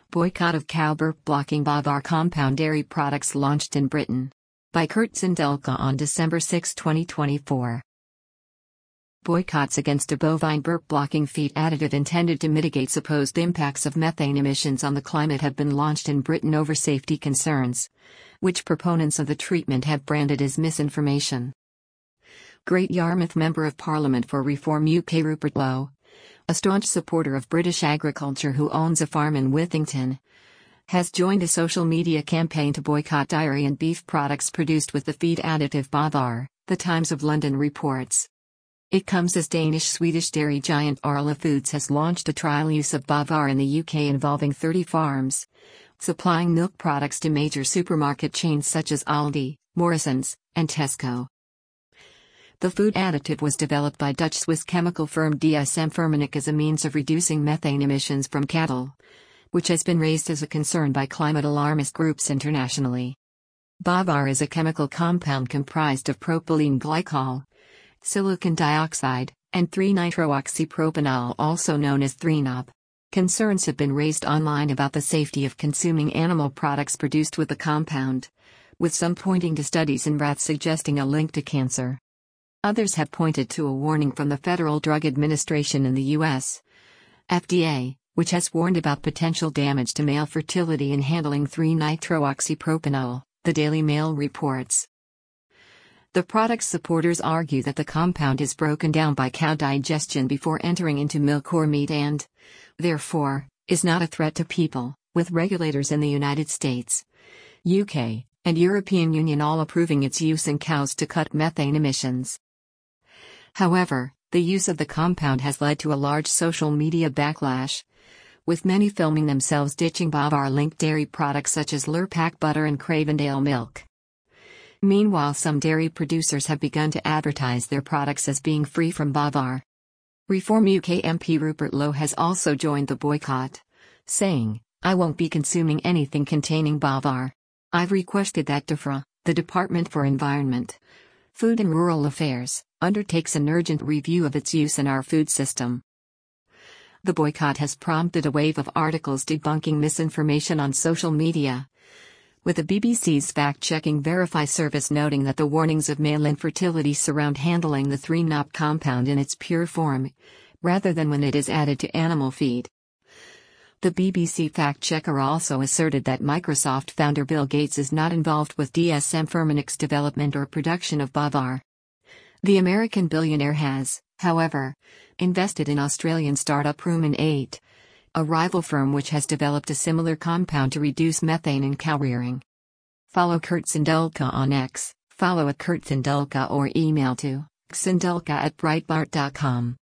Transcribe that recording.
Boycott of cow burp blocking Bavar compound dairy products launched in Britain. By Kurt Sindelka on December 6, 2024. Boycotts against a bovine burp blocking feed additive intended to mitigate supposed impacts of methane emissions on the climate have been launched in Britain over safety concerns, which proponents of the treatment have branded as misinformation. Great Yarmouth Member of Parliament for Reform UK Rupert Lowe, a staunch supporter of British agriculture who owns a farm in Withington, has joined a social media campaign to boycott dairy and beef products produced with the feed additive Bavar, The Times of London reports. It comes as Danish-Swedish dairy giant Arla Foods has launched a trial use of Bavar in the UK involving 30 farms, supplying milk products to major supermarket chains such as Aldi, Morrisons, and Tesco. The food additive was developed by Dutch-Swiss chemical firm DSM Firmenich as a means of reducing methane emissions from cattle, which has been raised as a concern by climate alarmist groups internationally. Bavar is a chemical compound comprised of propylene glycol, silicon dioxide, and 3-nitrooxypropanol, also known as 3-NOP. Concerns have been raised online about the safety of consuming animal products produced with the compound, with some pointing to studies in rats suggesting a link to cancer. Others have pointed to a warning from the Federal Drug Administration in the U.S. FDA, which has warned about potential damage to male fertility in handling 3-nitrooxypropanol, the Daily Mail reports. The product's supporters argue that the compound is broken down by cow digestion before entering into milk or meat and, therefore, is not a threat to people, with regulators in the United States, UK, and European Union all approving its use in cows to cut methane emissions. However, the use of the compound has led to a large social media backlash, with many filming themselves ditching Bavar-linked dairy products such as Lurpak butter and Cravendale milk. Meanwhile, some dairy producers have begun to advertise their products as being free from Bavar. Reform UK MP Rupert Lowe has also joined the boycott, saying, "I won't be consuming anything containing Bavar. I've requested that DEFRA, the Department for Environment, Food and Rural Affairs, undertakes an urgent review of its use in our food system." The boycott has prompted a wave of articles debunking misinformation on social media, with the BBC's fact-checking Verify service noting that the warnings of male infertility surround handling the 3-NOP compound in its pure form, rather than when it is added to animal feed. The BBC fact-checker also asserted that Microsoft founder Bill Gates is not involved with DSM Firmenich's development or production of Bavar. The American billionaire has, however, invested in Australian startup Rumen 8, a rival firm which has developed a similar compound to reduce methane in cow rearing. Follow Kurt Sindelka on X, follow @KurtSindelka or email to sindelka@breitbart.com.